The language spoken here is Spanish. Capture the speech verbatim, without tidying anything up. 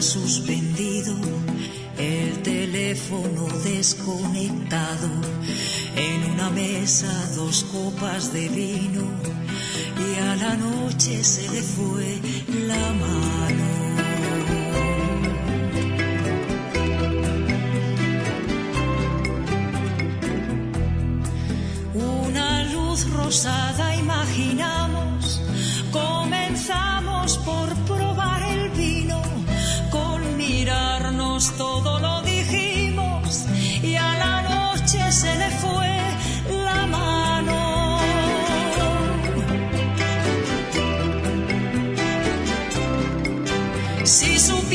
suspendido, el teléfono desconectado, en una mesa dos copas de vino y a la noche se le fue la mano. Una luz rosada imaginamos, comenzamos por probar el vino, con mirarnos todo lo dijimos y a la noche se le fue la mano. Si supiera